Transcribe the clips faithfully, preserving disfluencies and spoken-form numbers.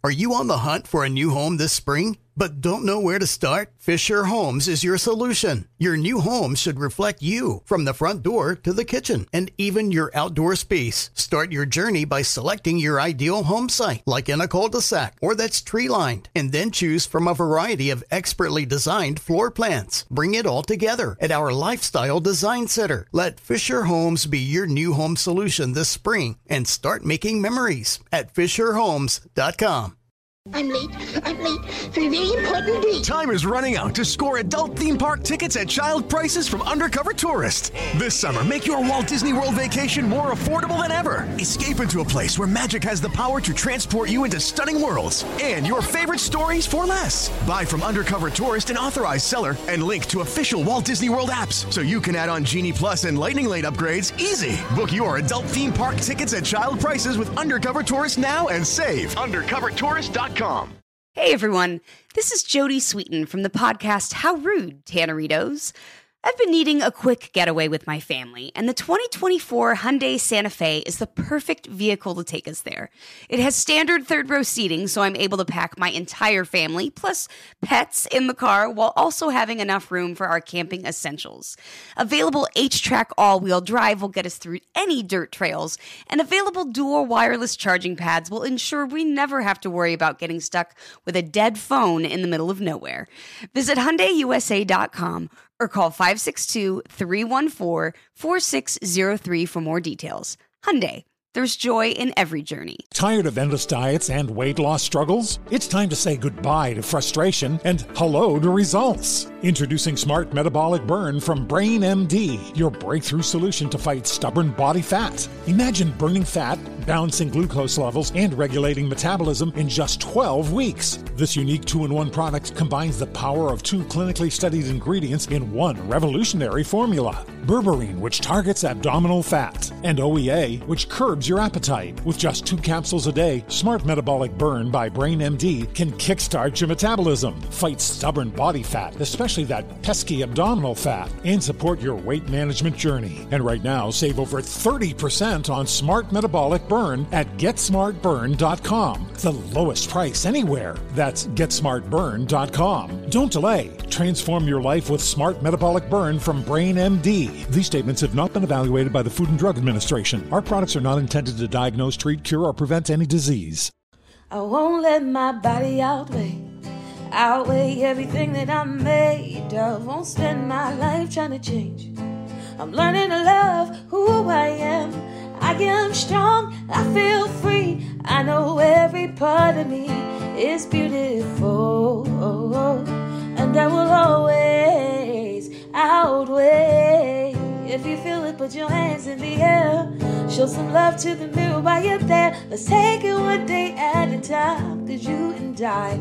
Are you on the hunt for a new home this spring, but don't know where to start? Fisher Homes is your solution. Your new home should reflect you, from the front door to the kitchen, and even your outdoor space. Start your journey by selecting your ideal home site, like in a cul-de-sac or that's tree-lined, and then choose from a variety of expertly designed floor plans. Bring it all together at our Lifestyle Design Center. Let Fisher Homes be your new home solution this spring and start making memories at fisher homes dot com. I'm late. I'm late for a very important date. Time is running out to score adult theme park tickets at child prices from Undercover Tourist. This summer, make your Walt Disney World vacation more affordable than ever. Escape into a place where magic has the power to transport you into stunning worlds and your favorite stories for less. Buy from Undercover Tourist, an authorized seller, and link to official Walt Disney World apps so you can add on Genie Plus and Lightning Lane upgrades easy. Book your adult theme park tickets at child prices with Undercover Tourist now and save. undercover tourist dot com. Hey everyone, this is Jodie Sweetin from the podcast How Rude, Tanneritos. I've been needing a quick getaway with my family, and the twenty twenty-four Hyundai Santa Fe is the perfect vehicle to take us there. It has standard third-row seating, so I'm able to pack my entire family, plus pets, in the car, while also having enough room for our camping essentials. Available H-Track all-wheel drive will get us through any dirt trails, and available dual wireless charging pads will ensure we never have to worry about getting stuck with a dead phone in the middle of nowhere. Visit Hyundai U S A dot com or call five six two, three one four, four six zero three for more details. Hyundai, there's joy in every journey. Tired of endless diets and weight loss struggles? It's time to say goodbye to frustration and hello to results. Introducing Smart Metabolic Burn from Brain M D, your breakthrough solution to fight stubborn body fat. Imagine burning fat, balancing glucose levels, and regulating metabolism in just twelve weeks. This unique two-in-one product combines the power of two clinically studied ingredients in one revolutionary formula. Berberine, which targets abdominal fat, and O E A, which curbs your appetite. With just two capsules a day, Smart Metabolic Burn by Brain M D can kickstart your metabolism, fight stubborn body fat, especially that pesky abdominal fat, and support your weight management journey. And right now, save over thirty percent on Smart Metabolic Burn at get smart burn dot com. The lowest price anywhere. That's get smart burn dot com. Don't delay. Transform your life with Smart Metabolic Burn from Brain M D. These statements have not been evaluated by the Food and Drug Administration. Our products are not intended to diagnose, treat, cure, or prevent any disease. I won't let my body outweigh, outweigh everything that I'm made of. Won't spend my life trying to change. I'm learning to love who I am. I am strong, I feel free. I know every part of me is beautiful. And I will always outweigh. If you feel it, put your hands in the air. Show some love to the mirror while you're there. Let's take it one day at a time, 'cause you and I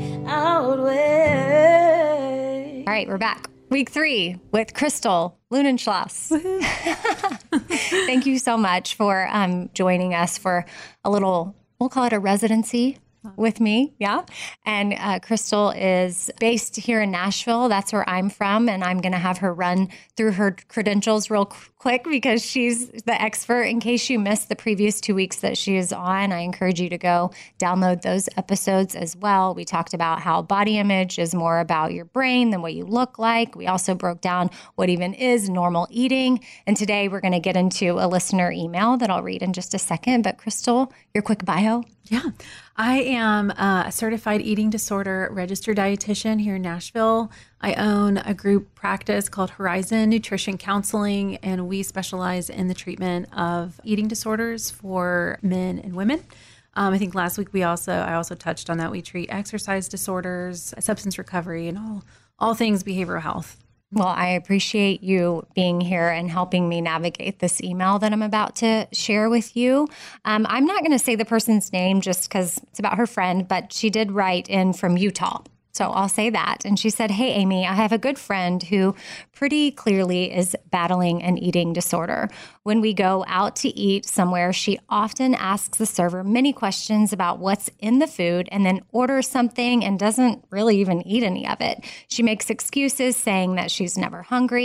outweigh. All right, we're back. Week three with Crystal Lunenschloss. Thank you so much for um, joining us for a little, we'll call it a residency with me. Yeah. And uh, Crystal is based here in Nashville. That's where I'm from. And I'm going to have her run through her credentials real qu- quick because she's the expert. In case you missed the previous two weeks that she is on, I encourage you to go download those episodes as well. We talked about how body image is more about your brain than what you look like. We also broke down what even is normal eating. And today we're going to get into a listener email that I'll read in just a second. But Crystal, your quick bio. Yeah, I am a certified eating disorder registered dietitian here in Nashville. I own a group practice called Horizon Nutrition Counseling, and we specialize in the treatment of eating disorders for men and women. Um, I think last week we also I also touched on that. We treat exercise disorders, substance recovery, and all all things behavioral health. Well, I appreciate you being here and helping me navigate this email that I'm about to share with you. Um, I'm not going to say the person's name just because it's about her friend, but she did write in from Utah. So I'll say that. And she said, "Hey, Amy, I have a good friend who pretty clearly is battling an eating disorder. When we go out to eat somewhere, she often asks the server many questions about what's in the food and then orders something and doesn't really even eat any of it. She makes excuses saying that she's never hungry,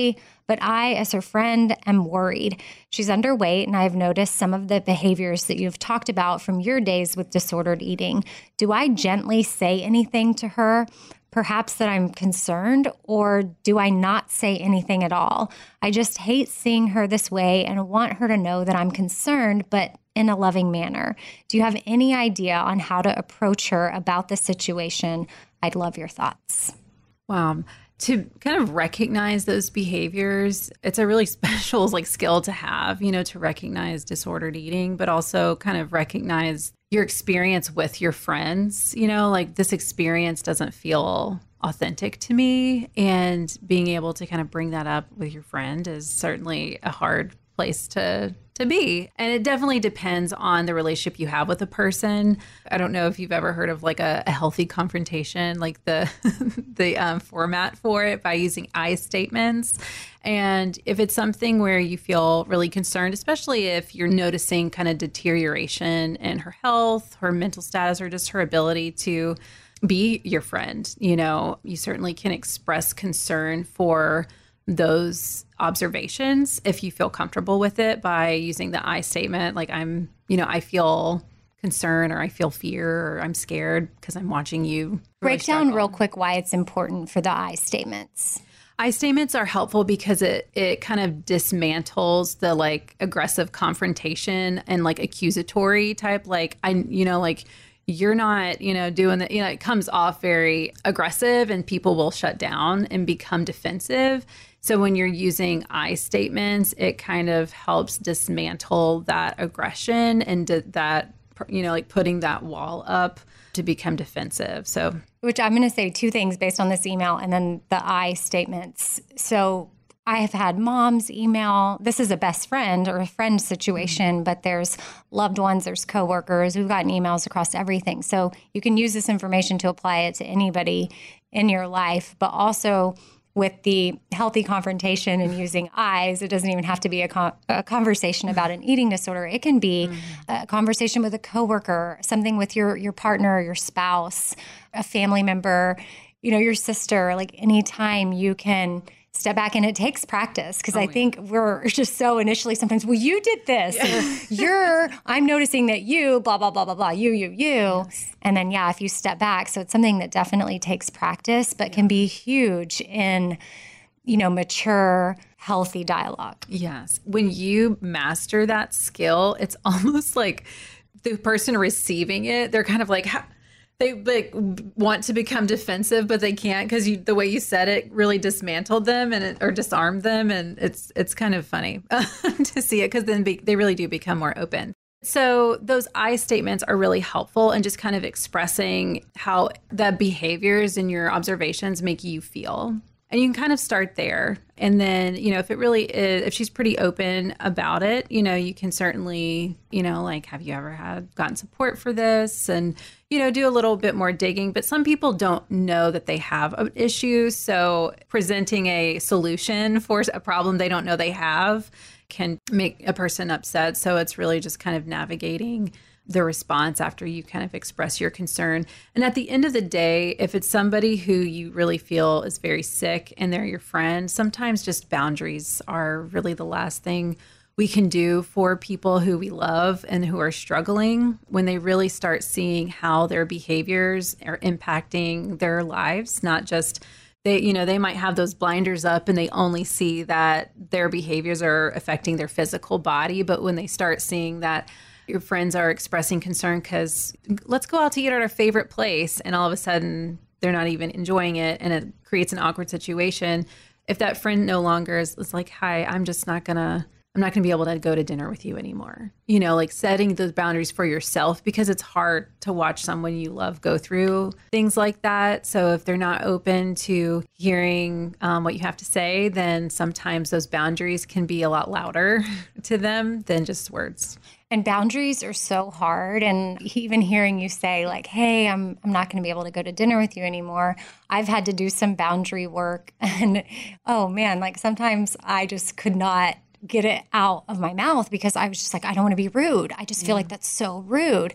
but I, as her friend, am worried. She's underweight, and I've noticed some of the behaviors that you've talked about from your days with disordered eating. Do I gently say anything to her? Perhaps that I'm concerned, or do I not say anything at all? I just hate seeing her this way and want her to know that I'm concerned, but in a loving manner. Do you have any idea on how to approach her about the situation? I'd love your thoughts. Wow. To kind of recognize those behaviors, it's a really special like skill to have, you know, to recognize disordered eating, but also kind of recognize your experience with your friends. You know, like this experience doesn't feel authentic to me, and being able to kind of bring that up with your friend is certainly a hard place to to be. And it definitely depends on the relationship you have with a person. I don't know if you've ever heard of like a, a healthy confrontation, like the the um, format for it, by using I statements. And if it's something where you feel really concerned, especially if you're noticing kind of deterioration in her health, her mental status, or just her ability to be your friend, you know, you certainly can express concern for those observations if you feel comfortable with it by using the I statement. Like, I'm, you know, I feel concern, or I feel fear, or I'm scared because I'm watching you really Break down struggle. real quick why it's important for the I statements. I statements are helpful because it it kind of dismantles the like aggressive confrontation and like accusatory type, like, I, you know, like, you're not, you know, doing that, you know, it comes off very aggressive and people will shut down and become defensive. So when you're using I statements, it kind of helps dismantle that aggression and d- that, you know, like putting that wall up to become defensive. So, which I'm going to say two things based on this email and then the I statements. So I have had moms email, this is a best friend or a friend situation, but there's loved ones, there's coworkers. We've gotten emails across everything. So you can use this information to apply it to anybody in your life, but also with the healthy confrontation and using I's, it doesn't even have to be a, con- a conversation about an eating disorder. It can be mm-hmm. a conversation with a coworker, something with your, your partner, your spouse, a family member, you know, your sister. Like, anytime you can step back, and it takes practice, because oh, I think yeah. we're just so initially sometimes, well, you did this, yeah. or you're, I'm noticing that you, blah, blah, blah, blah, blah, you, you, you. Yes. And then, yeah, if you step back, so it's something that definitely takes practice, but yeah. can be huge in, you know, mature, healthy dialogue. Yes. When you master that skill, it's almost like the person receiving it, they're kind of like, how, they like want to become defensive, but they can't, because you, the way you said it really dismantled them and it, or disarmed them, and it's it's kind of funny to see it, because then be, they really do become more open. So those I statements are really helpful in just kind of expressing how the behaviors and your observations make you feel. And you can kind of start there. And then, you know, if it really is, if she's pretty open about it, you know, you can certainly, you know, like, have you ever had gotten support for this? And, you know, do a little bit more digging. But some people don't know that they have an issue. So presenting a solution for a problem they don't know they have can make a person upset. So it's really just kind of navigating the response after you kind of express your concern. And at the end of the day, if it's somebody who you really feel is very sick and they're your friend, sometimes just boundaries are really the last thing we can do for people who we love and who are struggling, when they really start seeing how their behaviors are impacting their lives. Not just they, you know, they might have those blinders up and they only see that their behaviors are affecting their physical body. But when they start seeing that your friends are expressing concern because let's go out to eat at our favorite place, and all of a sudden they're not even enjoying it, and it creates an awkward situation. If that friend no longer is, is like, hi, I'm just not gonna, I'm not gonna be able to go to dinner with you anymore. You know, like setting those boundaries for yourself, because it's hard to watch someone you love go through things like that. So if they're not open to hearing um, what you have to say, then sometimes those boundaries can be a lot louder to them than just words. And boundaries are so hard. And even hearing you say like, hey, I'm I'm not going to be able to go to dinner with you anymore. I've had to do some boundary work. And oh man, like sometimes I just could not get it out of my mouth because I was just like, I don't want to be rude. I just feel yeah. like that's so rude.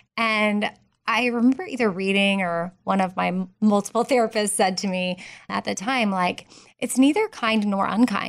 And I remember either reading or one of my multiple therapists said to me at the time, like, it's neither kind nor unkind.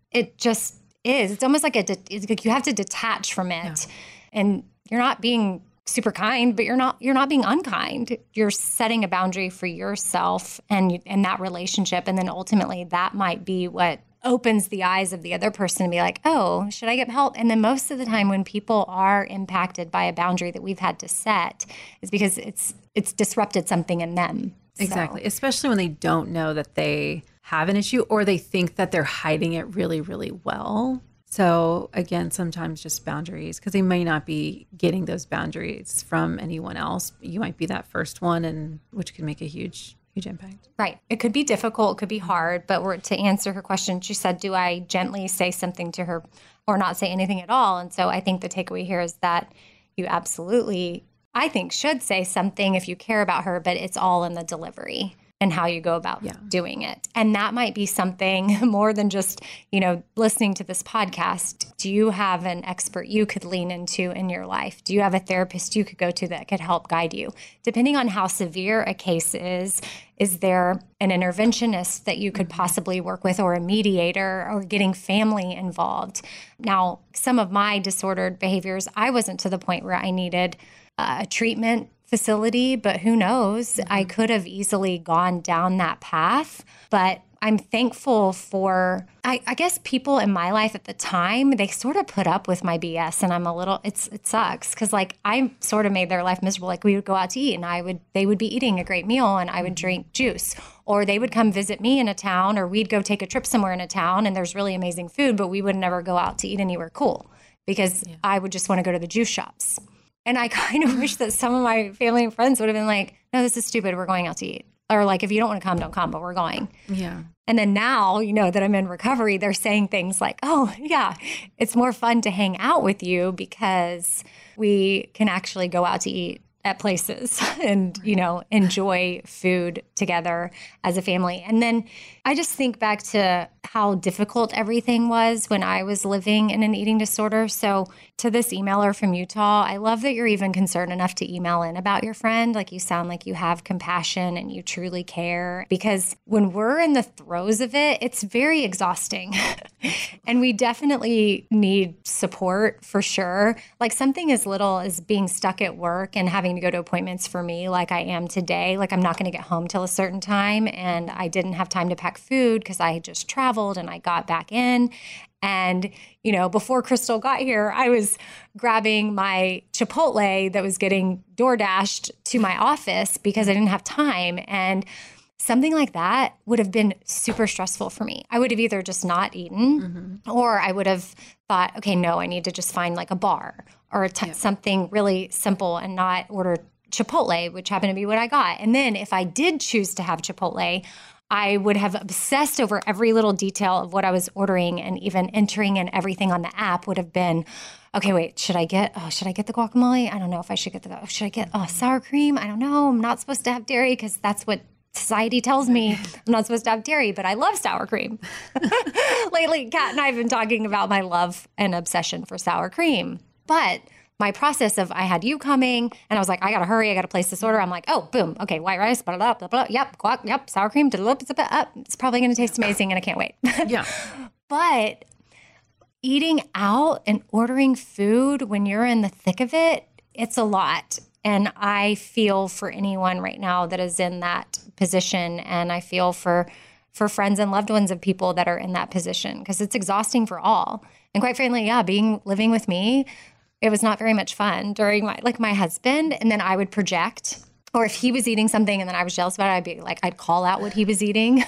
it just is. It's almost like a, de- it's like you have to detach from it. Yeah. And you're not being super kind, but you're not you're not being unkind. You're setting a boundary for yourself and and that relationship, and then ultimately that might be what opens the eyes of the other person to be like, oh, should I get help? And then most of the time when people are impacted by a boundary that we've had to set is because it's it's disrupted something in them. Exactly. So. Especially when they don't know that they have an issue or they think that they're hiding it really, really well. So again, sometimes just boundaries, because they may not be getting those boundaries from anyone else. You might be that first one, and which can make a huge, huge impact. Right. It could be difficult. It could be hard. But we're, to answer her question, she said, do I gently say something to her or not say anything at all? And so I think the takeaway here is that you absolutely, I think, should say something if you care about her, but it's all in the delivery and how you go about yeah. doing it. And that might be something more than just, you know, listening to this podcast. Do you have an expert you could lean into in your life? Do you have a therapist you could go to that could help guide you? Depending on how severe a case is, is there an interventionist that you could possibly work with, or a mediator, or getting family involved? Now, some of my disordered behaviors, I wasn't to the point where I needed uh, a treatment facility, but who knows? Mm-hmm. I could have easily gone down that path, but I'm thankful for, I, I guess people in my life at the time, they sort of put up with my B S, and I'm a little, it's, it sucks. Cause like I sort of made their life miserable. Like we would go out to eat and I would, they would be eating a great meal and I would drink juice, or they would come visit me in a town, or we'd go take a trip somewhere in a town and there's really amazing food, but we would never go out to eat anywhere cool because yeah. I would just want to go to the juice shops. And I kind of wish that some of my family and friends would have been like, no, this is stupid. We're going out to eat. Or like, if you don't want to come, don't come, but we're going. Yeah. And then now, you know, that I'm in recovery, they're saying things like, oh, yeah, it's more fun to hang out with you because we can actually go out to eat at places and, you know, enjoy food together as a family. And then I just think back to how difficult everything was when I was living in an eating disorder. So to this emailer from Utah, I love that you're even concerned enough to email in about your friend. Like, you sound like you have compassion and you truly care, because when we're in the throes of it, it's very exhausting. And we definitely need support for sure. Like something as little as being stuck at work and having to go to appointments for me like I am today. Like I'm not going to get home till a certain time, and I didn't have time to pack food because I had just traveled and I got back in. And, you know, before Crystal got here, I was grabbing my Chipotle that was getting door dashed to my office because I didn't have time. And something like that would have been super stressful for me. I would have either just not eaten, mm-hmm. or I would have thought, okay, no, I need to just find like a bar or a t- yeah. something really simple and not order Chipotle, which happened to be what I got. And then if I did choose to have Chipotle, I would have obsessed over every little detail of what I was ordering, and even entering in everything on the app would have been, okay, wait, should I get, oh, should I get the guacamole? I don't know if I should get the, oh, should I get oh, sour cream? I don't know. I'm not supposed to have dairy because that's what society tells me. I'm not supposed to have dairy, but I love sour cream. Lately, Kat and I have been talking about my love and obsession for sour cream. But my process of, I had you coming and I was like, I got to hurry. I got to place this order. I'm like, oh, boom. Okay. White rice, blah, blah, blah, blah. Yep. Guac, yep. Sour cream. Blah, blah, blah, blah, it's probably going to taste amazing and I can't wait. Yeah. But eating out and ordering food when you're in the thick of it, it's a lot. And I feel for anyone right now that is in that position. And I feel for, for friends and loved ones of people that are in that position, because it's exhausting for all. And quite frankly, yeah, being, living with me, it was not very much fun during my, like my husband. And then I would project, or if he was eating something and then I was jealous about it, I'd be like, I'd call out what he was eating.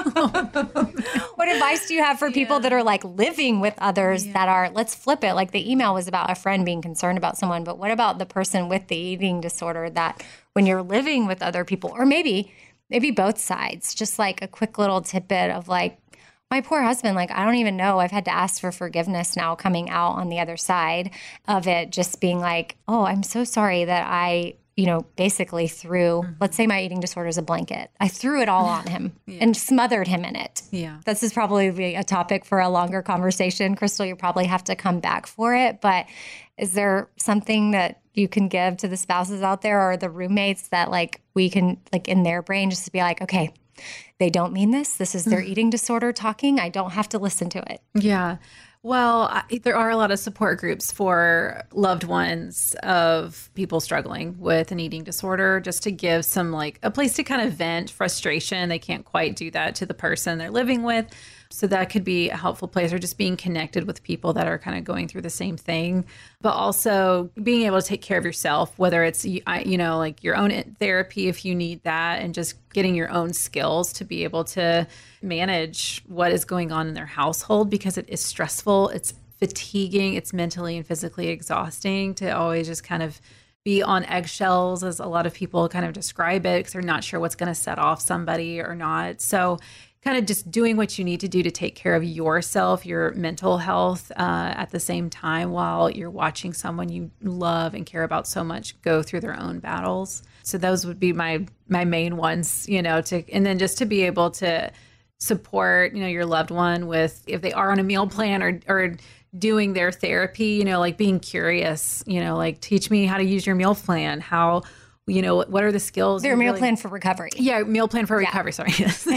What advice do you have for people yeah. that are like living with others yeah. that are, let's flip it. Like the email was about a friend being concerned about someone, but what about the person with the eating disorder that when you're living with other people, or maybe, maybe both sides, just like a quick little tidbit of like, my poor husband, like, I don't even know. I've had to ask for forgiveness now coming out on the other side of it, just being like, oh, I'm so sorry that I, you know, basically threw, mm-hmm. let's say my eating disorder is a blanket. I threw it all on him yeah. and smothered him in it. Yeah. This is probably a topic for a longer conversation. Crystal, you probably have to come back for it. But is there something that you can give to the spouses out there or the roommates that like we can, like in their brain, just to be like, okay, they don't mean this. This is their eating disorder talking. I don't have to listen to it. Yeah. Well, I, there are a lot of support groups for loved ones of people struggling with an eating disorder, just to give some like a place to kind of vent frustration. They can't quite do that to the person they're living with. So that could be a helpful place, or just being connected with people that are kind of going through the same thing, but also being able to take care of yourself, whether it's, you know, like your own therapy if you need that, and just getting your own skills to be able to manage what is going on in their household, because it is stressful. It's fatiguing. It's mentally and physically exhausting to always just kind of be on eggshells, as a lot of people kind of describe it, because they're not sure what's going to set off somebody or not. So kind of just doing what you need to do to take care of yourself, your mental health, uh, at the same time, while you're watching someone you love and care about so much go through their own battles. So those would be my my main ones, you know, to, and then just to be able to support, you know, your loved one with, if they are on a meal plan or or doing their therapy, you know, like being curious, you know, like teach me how to use your meal plan, how, you know, what are the skills? Their meal really, plan for recovery. Yeah, meal plan for Yeah. recovery. Sorry. Yes.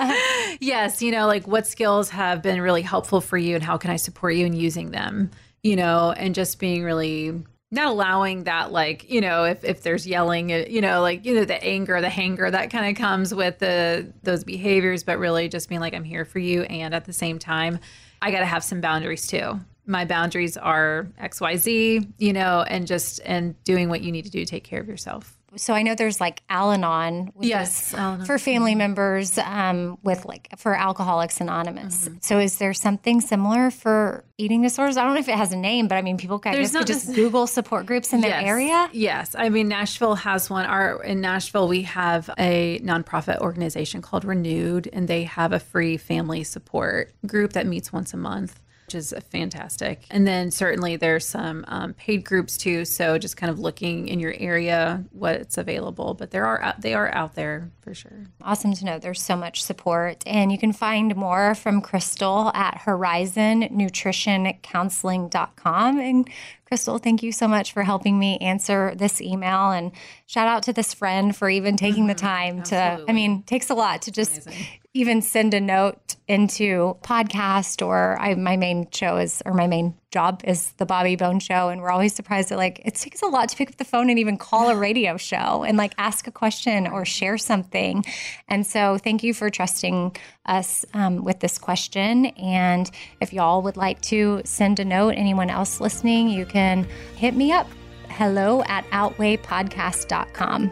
Yes, you know, like what skills have been really helpful for you, and how can I support you in using them? You know, and just being really not allowing that, like, you know, if, if there's yelling, you know, like, you know, the anger, the hanger that kind of comes with the those behaviors, but really just being like, I'm here for you. And at the same time, I got to have some boundaries too. My boundaries are X, Y, Z, you know, and just, and doing what you need to do to take care of yourself. So I know there's like Al-Anon, which Yes, is Al-Anon. for family members, um, with like for Alcoholics Anonymous. So is there something similar for eating disorders? I don't know if it has a name, but I mean, people I There's guess could not just this- Google support groups in their Yes. area. Yes. I mean, Nashville has one. Our in Nashville, we have a nonprofit organization called Renewed, and they have a free family support group that meets once a month, which is fantastic. And then certainly there's some um, paid groups too. So just kind of looking in your area what's available, but there are out, they are out there for sure. Awesome to know there's so much support. And you can find more from Crystal at horizon nutrition counseling dot com. And Crystal, thank you so much for helping me answer this email. And shout out to this friend for even taking the time to, I mean, it takes a lot to just even send a note into podcast, or I, my main show is, or my main job is the Bobby Bone Show. And we're always surprised that like, it takes a lot to pick up the phone and even call a radio show and like ask a question or share something. And so thank you for trusting us um, with this question. And if y'all would like to send a note, anyone else listening, you can hit me up. Hello at outweigh podcast dot com.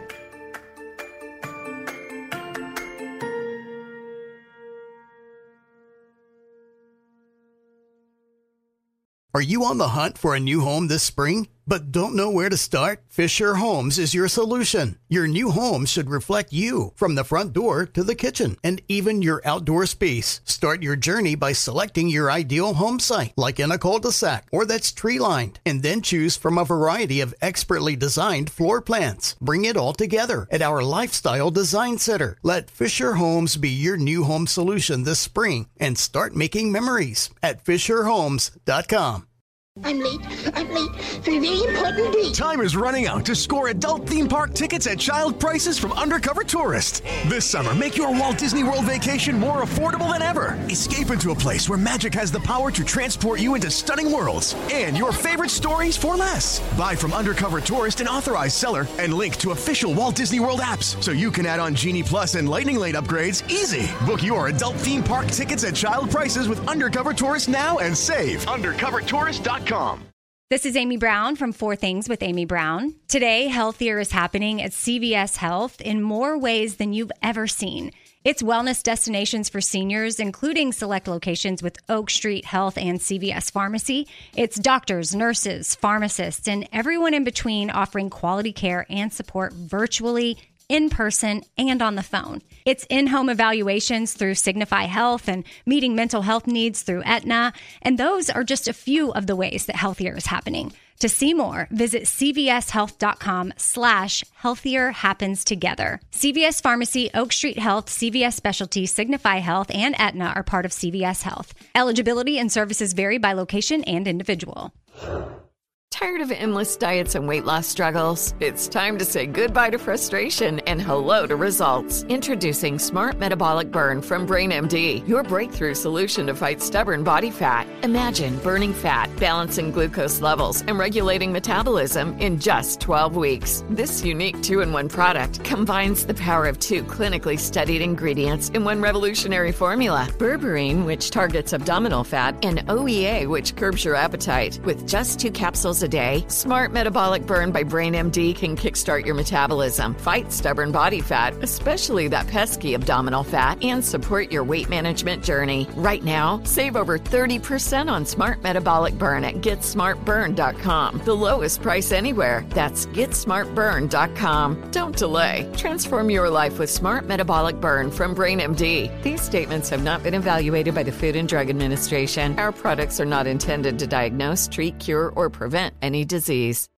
Are you on the hunt for a new home this spring, but don't know where to start? Fisher Homes is your solution. Your new home should reflect you, from the front door to the kitchen, and even your outdoor space. Start your journey by selecting your ideal home site, like in a cul-de-sac or that's tree-lined, and then choose from a variety of expertly designed floor plans. Bring it all together at our Lifestyle Design Center. Let Fisher Homes be your new home solution this spring, and start making memories at fisher homes dot com. I'm late. I'm late for a very important date. Time is running out to score adult theme park tickets at child prices from Undercover Tourist. This summer, make your Walt Disney World vacation more affordable than ever. Escape into a place where magic has the power to transport you into stunning worlds and your favorite stories for less. Buy from Undercover Tourist, an authorized seller, and link to official Walt Disney World apps so you can add on Genie Plus and Lightning Lane upgrades easy. Book your adult theme park tickets at child prices with Undercover Tourist now and save. undercover tourist dot com. This is Amy Brown from Four Things with Amy Brown. Today, Healthier is happening at C V S Health in more ways than you've ever seen. It's wellness destinations for seniors, including select locations with Oak Street Health and C V S Pharmacy. It's doctors, nurses, pharmacists, and everyone in between offering quality care and support virtually, in person, and on the phone. It's in-home evaluations through Signify Health and meeting mental health needs through Aetna. And those are just a few of the ways that Healthier is happening. To see more, visit cvshealth.com slash healthier happens together. C V S Pharmacy, Oak Street Health, C V S Specialty, Signify Health, and Aetna are part of C V S Health. Eligibility and services vary by location and individual. Tired of endless diets and weight loss struggles? It's time to say goodbye to frustration and hello to results. Introducing Smart Metabolic Burn from BrainMD, your breakthrough solution to fight stubborn body fat. Imagine burning fat, balancing glucose levels, and regulating metabolism in just twelve weeks. This unique two-in-one product combines the power of two clinically studied ingredients in one revolutionary formula. Berberine, which targets abdominal fat, and O E A, which curbs your appetite. With just two capsules a day, Smart Metabolic Burn by BrainMD can kickstart your metabolism, fight stubborn body fat, especially that pesky abdominal fat, and support your weight management journey. Right now, save over thirty percent on Smart Metabolic Burn at get smart burn dot com. The lowest price anywhere. That's get smart burn dot com. Don't delay. Transform your life with Smart Metabolic Burn from BrainMD. These statements have not been evaluated by the Food and Drug Administration. Our products are not intended to diagnose, treat, cure, or prevent any disease.